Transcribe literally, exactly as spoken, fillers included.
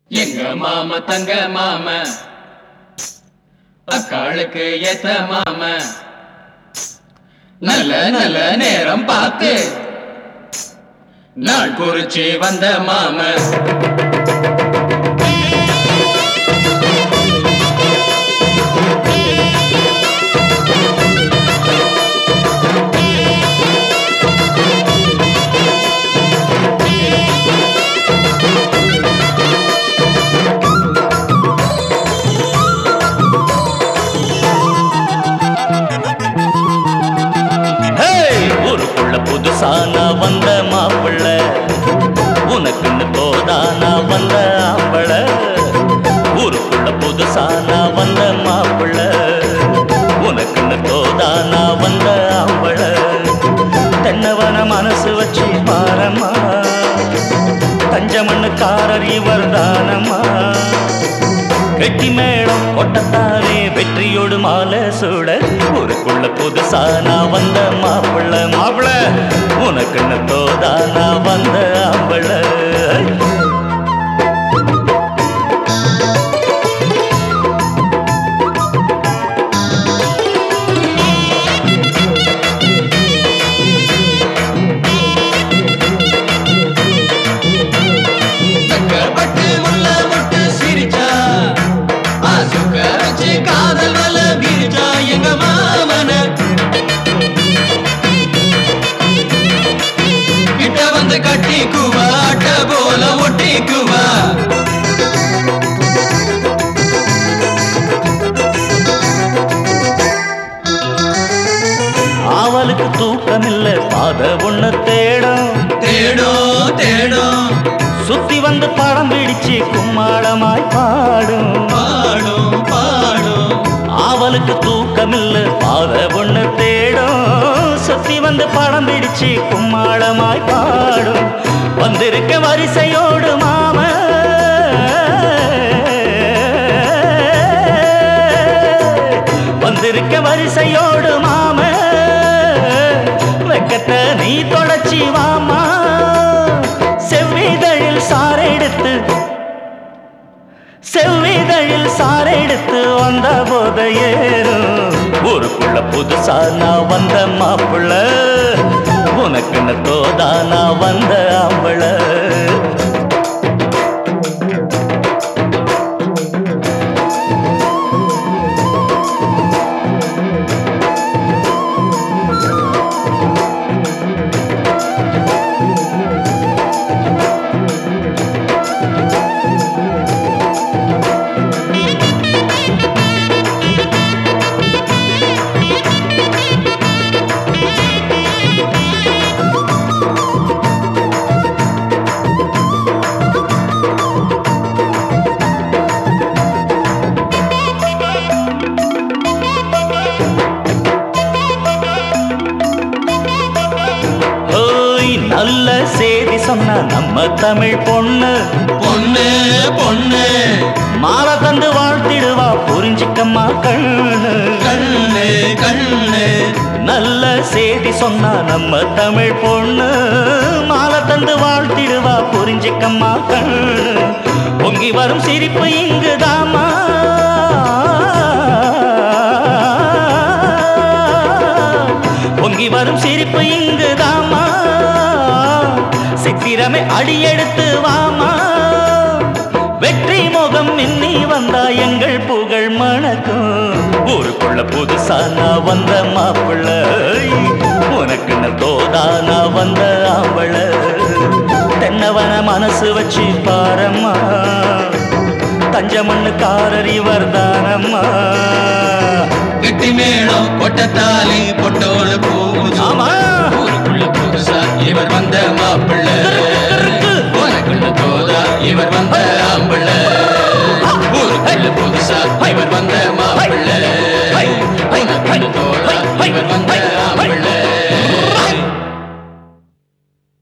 எங்க மாமா தங்க மாமா அக்காளுக்கு ஏத்த மாமா நல்ல நல்ல நேரம் பார்த்து நாள் குறிச்சி வந்த மாமா புதுசானா வந்த மாப்பிள்ள உனக்குன்னு தோதானா வந்த ஆம்பள ஊருக்குள்ள புதுசானா வந்த மாப்பிள்ள உனக்குன்னு தோதானா வந்த ஆம்பள தென்னவன மனசு வச்சு பாரம்மா தஞ்சமண்ணுக்காரர் இவர் தானம்மா கெட்டி மேளம் கொட்டத்தானே வெற்றியோடு மாலை சூட ஊருக்குள்ள புதுசா நான் வந்த மாப்பிள்ள மாப்பிள்ள உனக்குன்னு தோதா நான் வந்த ஆம்பள காதல் வல விரிச்சா எங்க மாமன கிட்ட வந்து கட்டிக்குவா அட்ட போல ஒட்டிக்குவா ஆவலுக்கு தூக்கமில்ல பாத ஒண்ணு தேடும் தேடும் தேடும் சுத்தி வந்து படம் பிடிச்சு கும்மாளமாய் பாடும் பாடும் பாடும் ஆவலுக்கு தூக்கமில்ல பாத ஒண்ணு தேடும் சுத்தி வந்து படம் பிடிச்சு கும்மாளமாய் பாடும் வந்திருக்க வரிசையோடு மாம வந்திருக்க வரிசையோடு மாம வெக்கத்தை நீ தொடச்சி வாமா செவ்விதழில் சாரெடுத்து செவ்விதழில் சாரெடுத்து வந்த போத ஏறும் ஊருக்குள்ள புதுசா நான் வந்த மாப்பிள்ள உனக்குன்னு தோதா நான் வந்த ஆம்பள நல்ல செய்தி சொன்ன நம்ம தமிழ் பொண்ணு பொண்ணு பொண்ணு மாலை தந்து வாழ்த்திடுவா புரிஞ்சிக்கம்மா கண்ணு கண்ணு கண்ணு நல்ல செய்தி சொன்னா நம்ம தமிழ் பொண்ணு மாலை தந்து வாழ்த்திடுவா புரிஞ்சிக்கம்மா கண்ணு பொங்கி வரும் சிரிப்பு இங்குதாமா பொங்கி வரும் சிரிப்பு இங்குதாமா சித்திரமே அடியெடுத்து வாமா வெற்றி முகம் மின்னி வந்தா எங்கள் புகழ் மணக்கும் ஊருக்குள்ள புதுசா நான் வந்த மாப்பிள்ள உனக்குன்னு தோதா நான் வந்த ஆம்பள தென்னவன மனசு வச்சு பாரம்மா தஞ்சமண்ணுக்காரர் இவர் தானம்மா கெட்டி மேளம் கொட்டத்தாலி பொட்டோடு போகுது ஆமா ஊருக்குள்ள புதுசா இவர் வந்த மாப்பிள்ள